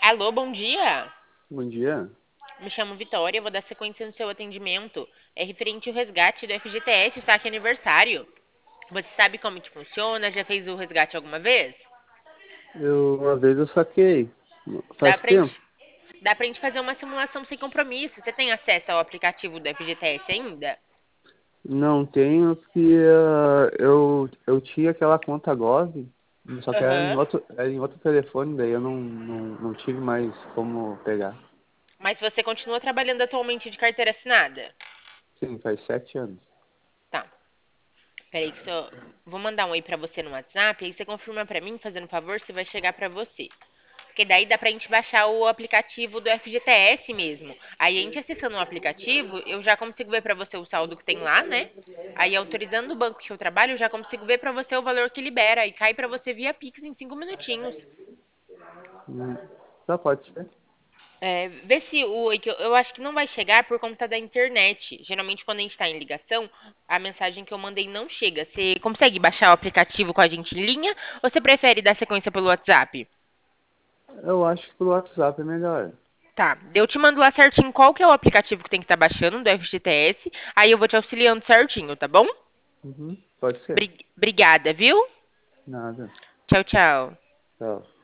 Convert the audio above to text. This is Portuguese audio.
Alô, bom dia. Bom dia. Me chamo Vitória, vou dar sequência no seu atendimento. É referente ao resgate do FGTS, está aqui aniversário. Você sabe como que funciona? Já fez o resgate alguma vez? Uma vez eu saquei. Dá Faz pra tempo. gente, dá pra gente fazer uma simulação sem compromisso. Você tem acesso ao aplicativo do FGTS ainda? Não tenho porque eu tinha aquela conta Gov, só que Aham. era em outro telefone, daí eu não tive mais como pegar. Mas você continua trabalhando atualmente de carteira assinada? Sim, faz 7 anos. Tá. Peraí que só vou mandar um oi pra você no WhatsApp, aí você confirma pra mim, fazendo um favor, se vai chegar pra você. Porque daí dá pra gente baixar o aplicativo do FGTS mesmo. Aí a gente acessando o aplicativo, eu já consigo ver pra você o saldo que tem lá, né? Aí autorizando o banco que eu trabalho, eu já consigo ver pra você o valor que libera e cai pra você via Pix em 5 minutinhos. Hum, Só pode ser. É, vê se o oi que eu acho que não vai chegar por conta da internet. Geralmente quando a gente tá em ligação, a mensagem que eu mandei não chega. Você consegue baixar o aplicativo com a gente em linha ou você prefere dar sequência pelo WhatsApp? Eu acho que pelo WhatsApp é melhor. Tá, eu te mando lá certinho qual que é o aplicativo que tem que estar baixando do FGTS, aí eu vou te auxiliando certinho, tá bom? Pode ser. Obrigada, viu? Nada. Tchau, tchau. Tchau.